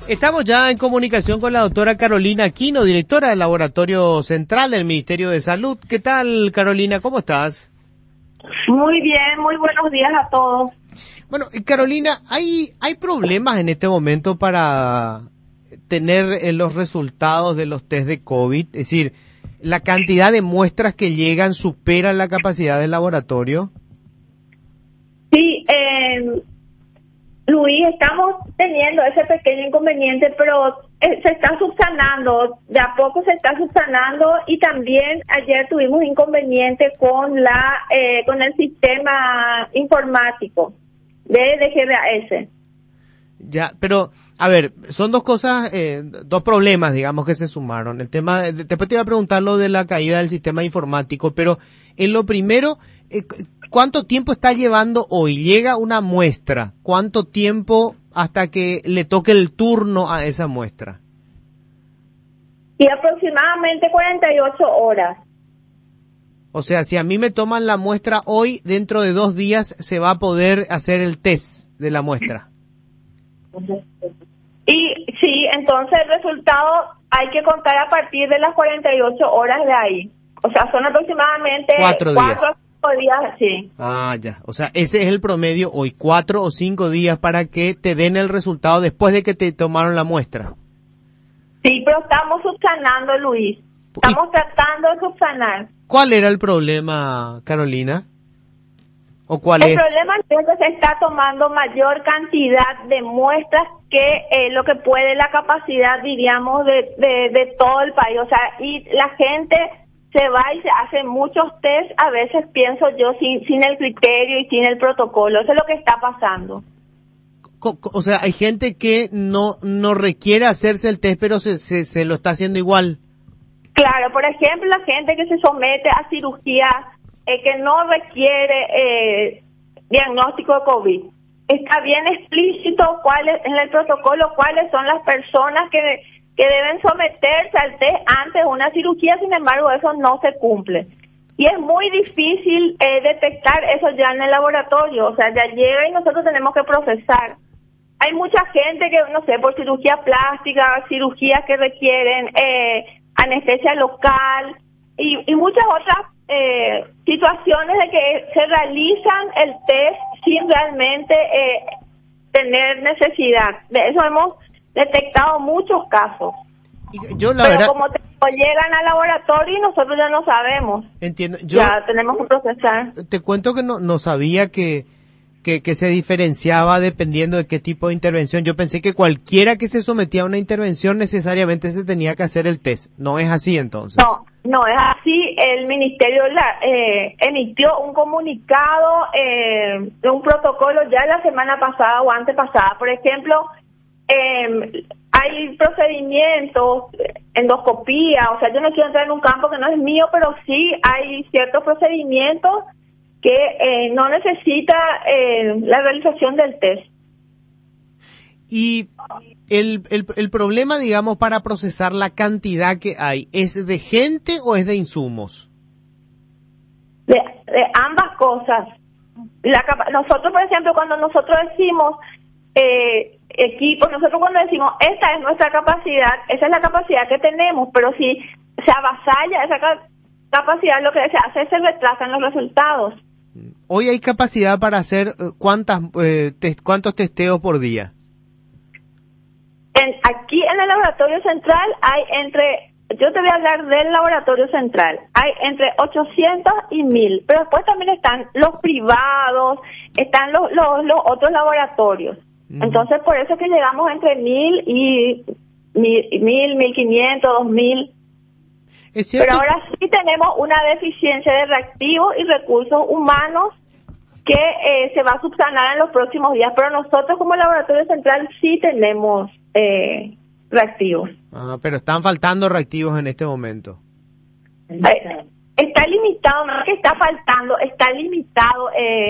Estamos ya en comunicación con la doctora Carolina Aquino, directora del Laboratorio Central del Ministerio de Salud. ¿Qué tal, Carolina? ¿Cómo estás? Muy bien, muy buenos días a todos. Bueno, Carolina, ¿hay problemas en este momento para tener los resultados de los test de COVID? Es decir, ¿la cantidad de muestras que llegan supera la capacidad del laboratorio? Sí, Luis, estamos teniendo ese pequeño inconveniente, pero se está subsanando, de a poco se está subsanando, y también ayer tuvimos inconveniente con el sistema informático de DGRAS. Ya, pero, a ver, son dos cosas, dos problemas, digamos, que se sumaron. El tema, después te iba a preguntar lo de la caída del sistema informático, pero en lo primero, ¿cuánto tiempo está llevando hoy? Llega una muestra, ¿cuánto tiempo hasta que le toque el turno a esa muestra? Y aproximadamente 48 horas. O sea, si a mí me toman la muestra hoy, dentro de 2 días se va a poder hacer el test de la muestra. Y sí, entonces el resultado hay que contar a partir de las 48 horas de ahí. O sea, son aproximadamente 4 días. 4 o 5 días, sí. Ah, ya. O sea, ese es el promedio hoy, 4 o 5 días para que te den el resultado después de que te tomaron la muestra. Sí, pero estamos subsanando, Luis. Estamos tratando de subsanar. ¿Cuál era el problema, Carolina? ¿O cuál es? El problema es que se está tomando mayor cantidad de muestras que lo que puede la capacidad, diríamos, de todo el país. O sea, y la gente se va y se hace muchos test, a veces pienso yo, sin el criterio y sin el protocolo. Eso es lo que está pasando. O sea, hay gente que no requiere hacerse el test, pero se lo está haciendo igual. Claro, por ejemplo, la gente que se somete a cirugía que no requiere diagnóstico de COVID. Está bien explícito en el protocolo cuáles son las personas que deben someterse al test antes de una cirugía. Sin embargo, eso no se cumple. Y es muy difícil detectar eso ya en el laboratorio. O sea, ya llega y nosotros tenemos que procesar. Hay mucha gente que, no sé, por cirugía plástica, cirugías que requieren anestesia local y muchas otras situaciones de que se realizan el test sin realmente tener necesidad. De eso hemos detectado muchos casos. Yo, la Pero verdad, como llegan al laboratorio y nosotros ya no sabemos. Entiendo. Ya tenemos que procesar. Te cuento que no sabía que se diferenciaba dependiendo de qué tipo de intervención. Yo pensé que cualquiera que se sometía a una intervención necesariamente se tenía que hacer el test. ¿No es así entonces? No es así. El ministerio emitió un comunicado de un protocolo ya la semana pasada o antepasada. Por ejemplo, hay procedimientos, endoscopía, o sea, yo no quiero entrar en un campo que no es mío, pero sí hay ciertos procedimientos que no necesita la realización del test. Y el problema, digamos, para procesar la cantidad que hay, ¿es de gente o es de insumos? De ambas cosas. Nosotros, por ejemplo, cuando nosotros decimos equipo, nosotros cuando decimos esta es nuestra capacidad, esa es la capacidad que tenemos, pero si se avasalla esa capacidad, lo que se hace es se retrasan los resultados. Hoy hay capacidad para hacer ¿cuántos testeos por día? Aquí en el laboratorio central hay yo te voy a hablar del laboratorio central, hay entre 800 y 1000, pero después también están los privados, están los otros laboratorios. Entonces, por eso es que llegamos entre 1000 y 1500, 2000. ¿Es cierto? Pero ahora sí tenemos una deficiencia de reactivos y recursos humanos que se va a subsanar en los próximos días. Pero nosotros como laboratorio central sí tenemos reactivos. Pero están faltando reactivos en este momento. Está limitado, no es que está faltando, está limitado.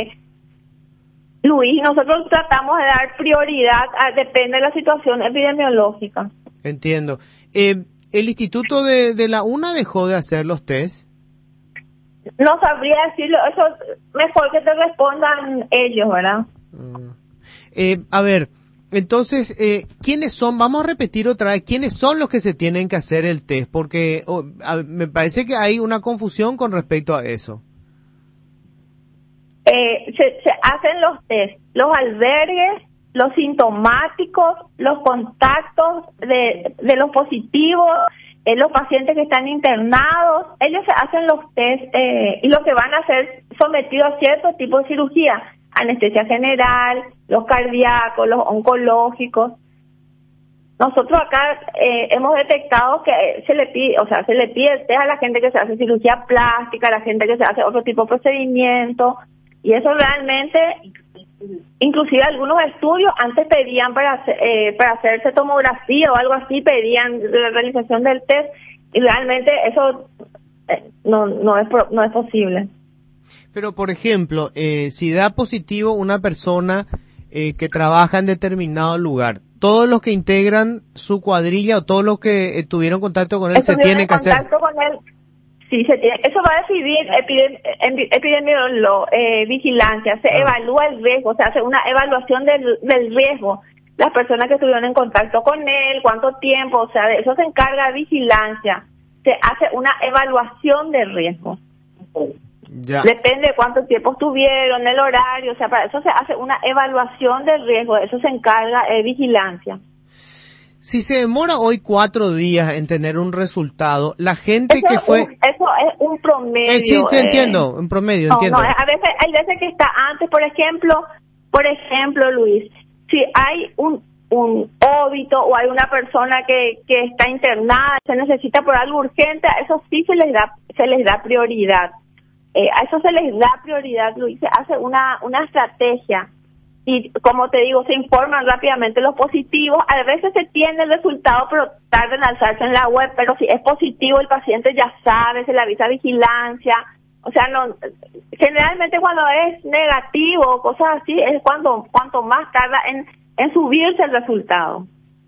Luis, nosotros tratamos de dar prioridad, depende de la situación epidemiológica. Entiendo. ¿El Instituto de la UNA dejó de hacer los test? No sabría decirlo, eso mejor que te respondan ellos, ¿verdad? A ver, Entonces, ¿quiénes son? Vamos a repetir otra vez, ¿quiénes son los que se tienen que hacer el test? Porque me parece que hay una confusión con respecto a eso. Se hacen los test, los albergues, los sintomáticos, los contactos de los positivos, los pacientes que están internados, ellos se hacen los test y los que van a ser sometidos a cierto tipo de cirugía, anestesia general, los cardíacos, los oncológicos. Nosotros acá hemos detectado que se le pide el test a la gente que se hace cirugía plástica, a la gente que se hace otro tipo de procedimiento, y eso realmente, inclusive algunos estudios antes pedían para hacerse tomografía o algo así, pedían la realización del test, y realmente eso no es posible. Pero, por ejemplo, si da positivo una persona que trabaja en determinado lugar, todos los que integran su cuadrilla o todos los que tuvieron contacto con él se tienen que hacer. Con él, sí, se tiene. Eso va a decidir epidemiólogo, vigilancia, se evalúa el riesgo, se hace una evaluación del riesgo. Las personas que estuvieron en contacto con él, cuánto tiempo, o sea, de eso se encarga vigilancia. Se hace una evaluación del riesgo. Ya. Depende de cuánto tiempo estuvieron, el horario, o sea, para eso se hace una evaluación del riesgo, de eso se encarga vigilancia. Si se demora hoy 4 días en tener un resultado, la gente eso que fue... eso es un promedio. Sí, entiendo, un promedio, entiendo. No, hay veces que está antes, por ejemplo, Luis, si hay un óbito o hay una persona que está internada, se necesita por algo urgente, a eso sí se les da prioridad. A eso se les da prioridad, Luis, se hace una estrategia y, como te digo, se informan rápidamente los positivos. A veces se tiene el resultado, pero tarda en alzarse en la web, pero si es positivo el paciente ya sabe, se le avisa a vigilancia. O sea, no, generalmente cuando es negativo o cosas así es cuanto más tarda en subirse el resultado.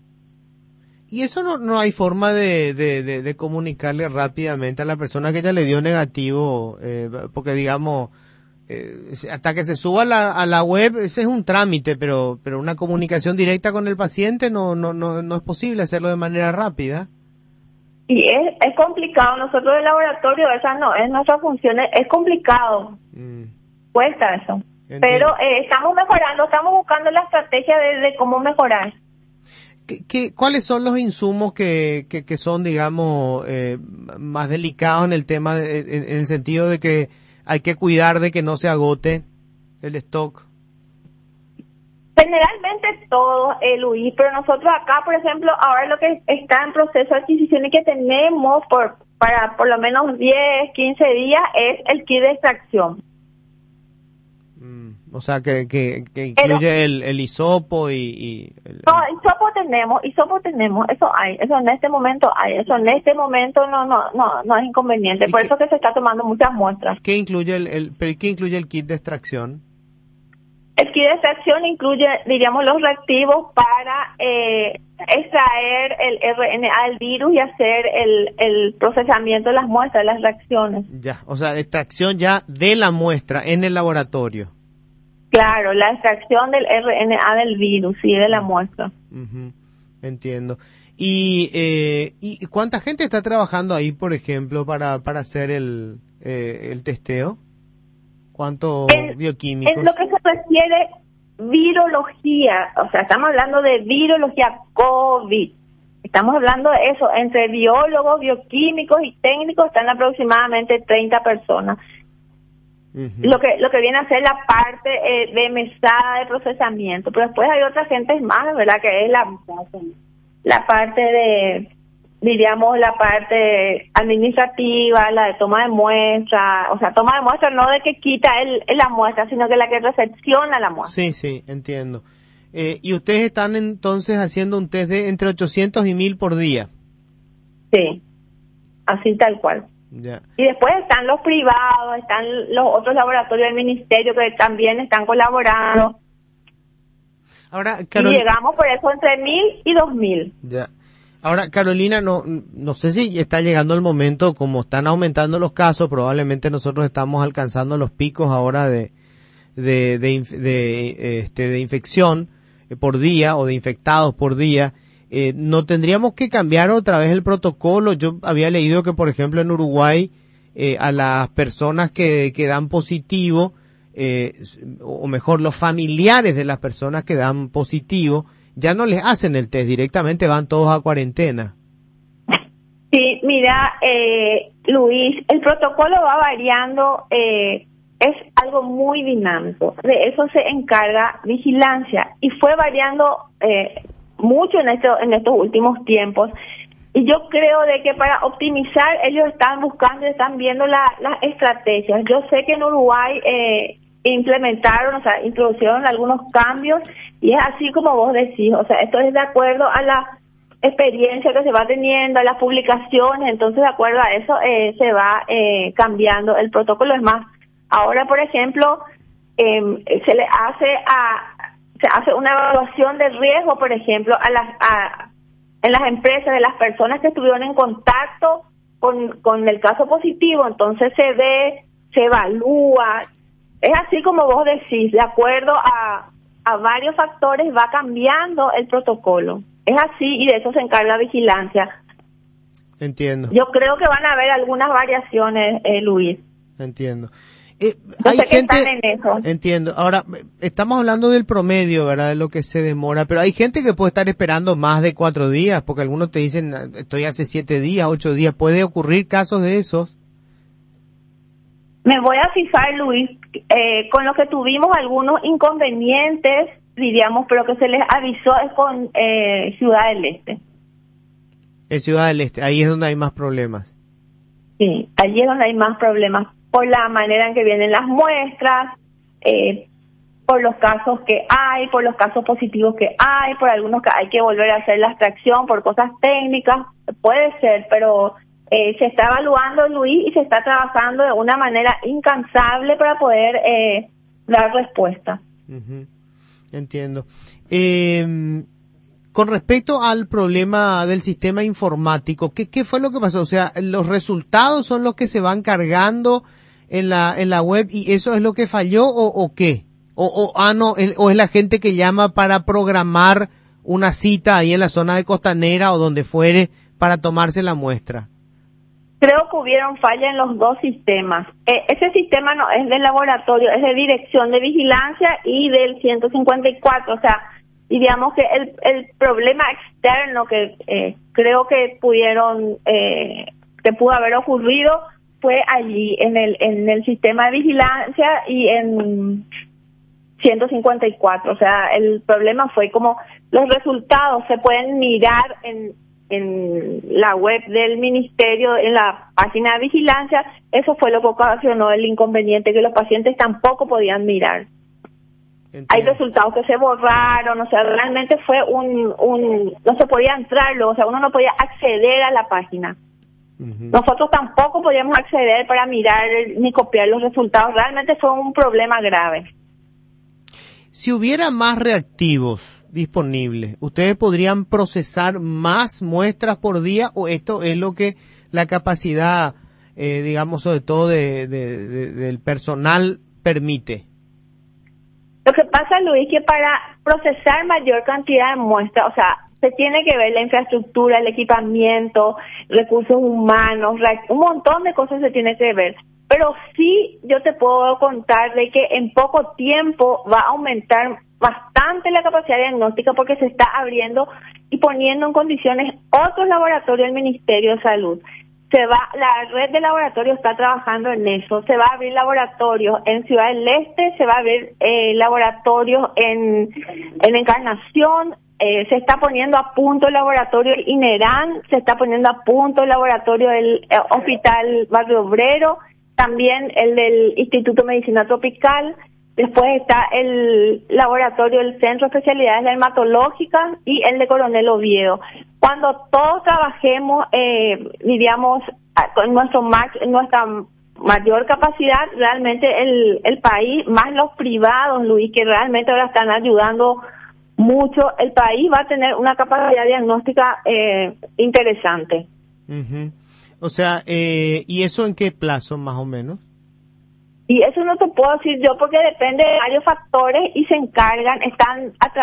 Y eso no hay forma de comunicarle rápidamente a la persona que ya le dio negativo, porque digamos, hasta que se suba a la web, ese es un trámite, pero una comunicación directa con el paciente no es posible hacerlo de manera rápida. Y es complicado, nosotros del laboratorio, esa no es nuestra función, es complicado, cuesta eso. Entiendo. Pero estamos mejorando, estamos buscando la estrategia de cómo mejorar. ¿Cuáles son los insumos que son, digamos, más delicados en el tema, en el sentido de que hay que cuidar de que no se agote el stock? Generalmente todo, Luis, pero nosotros acá, por ejemplo, ahora lo que está en proceso de adquisición y que tenemos para por lo menos 10, 15 días es el kit de extracción. O sea, que incluye el hisopo No, hisopo tenemos, eso hay, eso en este momento no es inconveniente, por eso que se está tomando muchas muestras. ¿Qué incluye ¿qué incluye el kit de extracción? El kit de extracción incluye, diríamos, los reactivos para extraer el RNA del virus y hacer el procesamiento de las muestras, las reacciones. Ya, o sea, extracción ya de la muestra en el laboratorio. Claro, la extracción del RNA del virus, sí, de la muestra. Entiendo. ¿Y cuánta gente está trabajando ahí, por ejemplo, para hacer el testeo? ¿Cuántos bioquímicos? En lo que se refiere virología, o sea, estamos hablando de virología COVID. Estamos hablando de eso, entre biólogos, bioquímicos y técnicos están aproximadamente 30 personas. Lo que viene a ser la parte de mesada de procesamiento, pero después hay otras gentes más, ¿verdad? Que es la parte de, diríamos, la parte administrativa, la de toma de muestra, o sea, toma de muestra no de que quita la muestra, sino que la que recepciona la muestra. Sí, entiendo. ¿Y ustedes están entonces haciendo un test de entre 800 y 1000 por día? Sí, así tal cual. Ya. Y después están los privados, están los otros laboratorios del ministerio que también están colaborando. Ahora, y llegamos por eso entre 1000 y 2000. Ya. Ahora, Carolina, no sé si está llegando el momento, como están aumentando los casos, probablemente nosotros estamos alcanzando los picos ahora de infección. por día o de infectados por día, ¿no tendríamos que cambiar otra vez el protocolo? Yo había leído que, por ejemplo, en Uruguay, a las personas que dan positivo, o mejor, los familiares de las personas que dan positivo, ya no les hacen el test, directamente van todos a cuarentena. Sí, mira, Luis, el protocolo va variando, es algo muy dinámico. De eso se encarga vigilancia y fue variando mucho en estos últimos tiempos. Y yo creo de que para optimizar ellos están buscando y están viendo las estrategias. Yo sé que en Uruguay implementaron, o sea, introducieron algunos cambios y es así como vos decís, o sea, esto es de acuerdo a la experiencia que se va teniendo, a las publicaciones, entonces de acuerdo a eso se va cambiando el protocolo. Es más, ahora por ejemplo se hace una evaluación de riesgo, por ejemplo, en las empresas de las personas que estuvieron en contacto con el caso positivo, entonces se evalúa, es así como vos decís, de acuerdo a varios factores va cambiando el protocolo. Es así y de eso se encarga vigilancia. Entiendo. Yo creo que van a haber algunas variaciones, Luis. Entiendo. Hay sé gente, que están en eso. Entiendo. Ahora, estamos hablando del promedio, ¿verdad? De lo que se demora, pero hay gente que puede estar esperando más de 4 días, porque algunos te dicen, estoy hace 7 días, 8 días. ¿Puede ocurrir casos de esos? Me voy a fijar, Luis, con lo que tuvimos algunos inconvenientes, diríamos, pero que se les avisó es con Ciudad del Este. En Ciudad del Este, ahí es donde hay más problemas. Sí, allí es donde hay más problemas, por la manera en que vienen las muestras, por los casos que hay, por los casos positivos que hay, por algunos que hay que volver a hacer la extracción, por cosas técnicas, puede ser, pero se está evaluando, Luis, y se está trabajando de una manera incansable para poder dar respuesta. Uh-huh. Entiendo. Con respecto al problema del sistema informático, ¿qué fue lo que pasó? O sea, ¿los resultados son los que se van cargando en la web y eso es lo que falló o qué? O es la gente que llama para programar una cita ahí en la zona de Costanera o donde fuere para tomarse la muestra? Creo que hubieron fallas en los dos sistemas. Ese sistema no es del laboratorio, es de dirección de vigilancia y del 154. O sea, diríamos que el problema externo que creo que que pudo haber ocurrido fue allí en el sistema de vigilancia y en 154. O sea, el problema fue como los resultados se pueden mirar en la web del ministerio, en la página de vigilancia. Eso fue lo que ocasionó el inconveniente, que los pacientes tampoco podían mirar. Entiendo. Hay resultados que se borraron, o sea, realmente fue no se podía entrar, o sea, uno no podía acceder a la página. Uh-huh. Nosotros tampoco podíamos acceder para mirar ni copiar los resultados. Realmente fue un problema grave. Si hubiera más reactivos disponibles, ¿ustedes podrían procesar más muestras por día o esto es lo que la capacidad, digamos, sobre todo del personal permite? Lo que pasa, Luis, que para procesar mayor cantidad de muestras, o sea, se tiene que ver la infraestructura, el equipamiento, recursos humanos, un montón de cosas se tiene que ver. Pero sí, yo te puedo contar de que en poco tiempo va a aumentar bastante la capacidad diagnóstica porque se está abriendo y poniendo en condiciones otros laboratorios del Ministerio de Salud. La red de laboratorios está trabajando en eso. Se va a abrir laboratorios en Ciudad del Este, se va a abrir laboratorios en Encarnación, se está poniendo a punto el laboratorio del INERAN, se está poniendo a punto el laboratorio del Hospital Barrio Obrero, también el del Instituto de Medicina Tropical. Después está el laboratorio del Centro de Especialidades Dermatológicas y el de Coronel Oviedo. Cuando todos trabajemos, diríamos, con nuestra mayor capacidad, realmente el país, más los privados, Luis, que realmente ahora están ayudando mucho, el país va a tener una capacidad diagnóstica interesante. Uh-huh. O sea, ¿y eso en qué plazo más o menos? Y eso no te puedo decir yo porque depende de varios factores y se encargan, están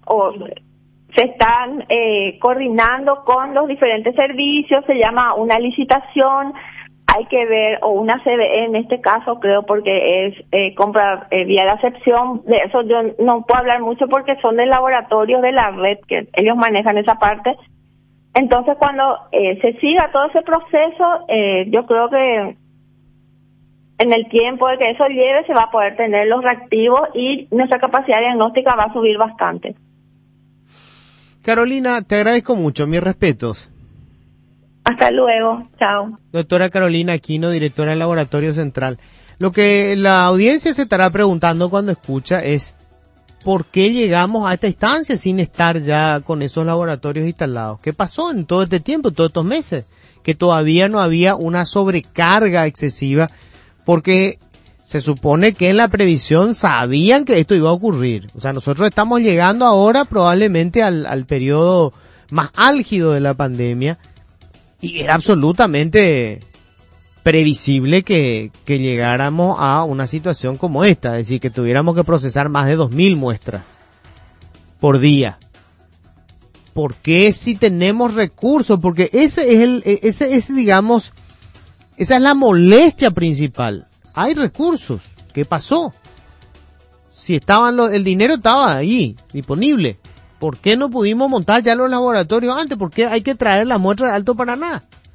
o se están coordinando con los diferentes servicios, se llama una licitación, hay que ver, o una CBE en este caso creo, porque es compra vía de acepción. De eso yo no puedo hablar mucho porque son de laboratorios de la red, que ellos manejan esa parte. Entonces cuando se siga todo ese proceso, yo creo que en el tiempo de que eso lleve se va a poder tener los reactivos y nuestra capacidad diagnóstica va a subir bastante. Carolina, te agradezco mucho, mis respetos. Hasta luego, chao. Doctora Carolina Aquino, directora del Laboratorio Central. Lo que la audiencia se estará preguntando cuando escucha es ¿por qué llegamos a esta instancia sin estar ya con esos laboratorios instalados? ¿Qué pasó en todo este tiempo, todos estos meses? Que todavía no había una sobrecarga excesiva, porque se supone que en la previsión sabían que esto iba a ocurrir. O sea, nosotros estamos llegando ahora probablemente al periodo más álgido de la pandemia, y era absolutamente previsible que llegáramos a una situación como esta, es decir, que tuviéramos que procesar más de 2.000 muestras por día. ¿Por qué si tenemos recursos? Porque ese es, digamos, esa es la molestia principal. Hay recursos. ¿Qué pasó? Si el dinero estaba ahí, disponible. ¿Por qué no pudimos montar ya los laboratorios antes? ¿Por qué hay que traer la muestra de Alto Paraná?